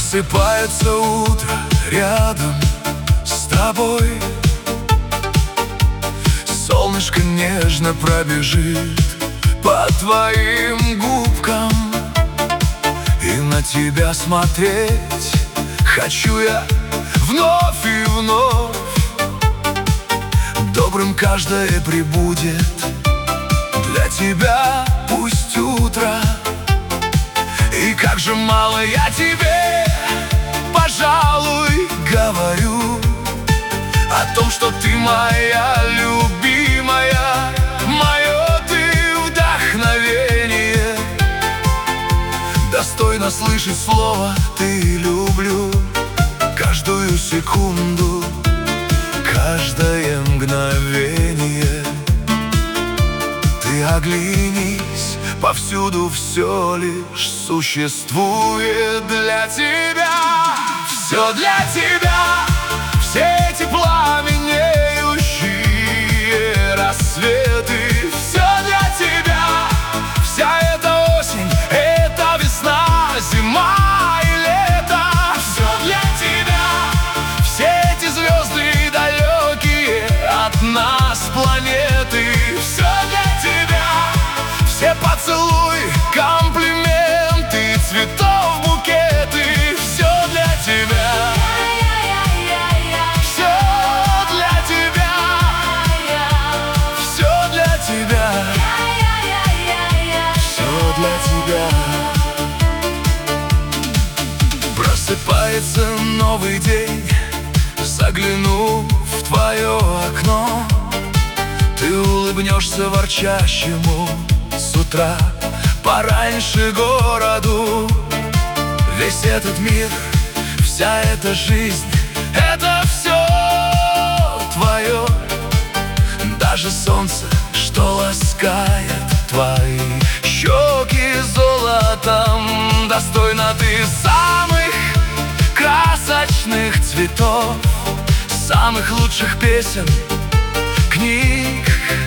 Просыпается утро рядом с тобой, солнышко нежно пробежит по твоим губкам, и на тебя смотреть хочу я вновь и вновь. Добрым каждое прибудет для тебя пусть утро. И как же мало я тебе, пожалуй, говорю о том, что ты моя любимая, мое ты вдохновение. Достойно слышать слово «ты люблю» каждую секунду, каждое мгновение. Ты оглянись, повсюду все лишь существует для тебя. Все для тебя, все эти пламенеющие рассветы. Все для тебя, вся эта осень, эта весна, зима и лето. Все для тебя, все эти звезды далекие от нас планеты. Все для тебя, все поцелуи, комплименты, цветов букеты. Все для тебя, все для тебя, все для тебя, все для тебя. Просыпается новый день, заглянув в твое окно. Ты улыбнешься ворчащему с утра пораньше городу. Весь этот мир, вся эта жизнь, это все твое. Даже солнце, что ласкает твои щеки золотом. Достойна ты самых красочных цветов, самых лучших песен, книг,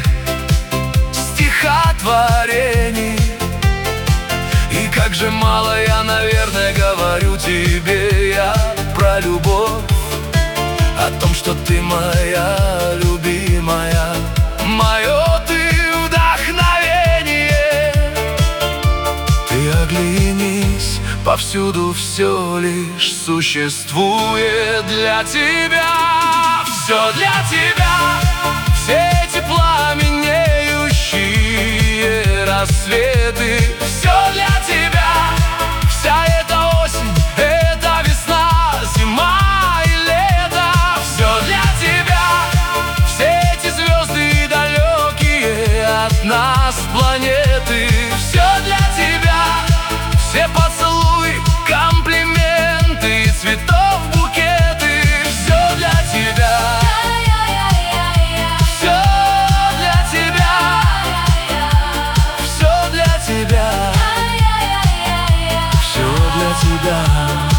стихотворений. И как же мало я, наверное, говорю тебе я про любовь, о том, что ты моя любимая, мое ты вдохновение. Ты оглянись, повсюду все лишь существует для тебя. Все для тебя, все эти пламенеющие рассветы. Все для тебя, вся эта осень, эта весна, зима и лето. Все для тебя, все эти звезды далекие от нас планеты. Все для тебя, все поцелуи, комплименты, цветов букеты. Все для тебя, все для тебя, все для тебя, все для тебя.